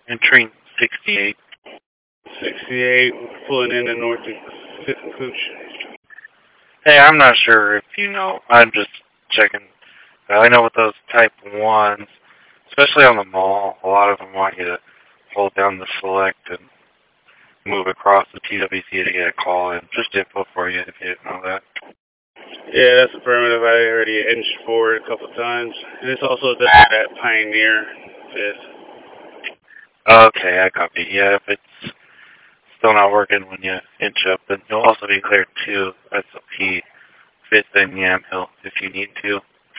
Entering 68. 68, pulling into north of 5th and Cooch. Hey, I'm not sure if you know. I'm just checking. I know with those type 1s, especially on the mall, a lot of them want you to hold down the select and move across the TWC to get a call in. Just info for you if you didn't know that. Yeah, that's affirmative. I already inched forward a couple times. And it's also that Pioneer 5th. Okay, I copy. Yeah, if it's still not working when you inch up, then you'll also be cleared to SLP 5th and Yamhill if you need to.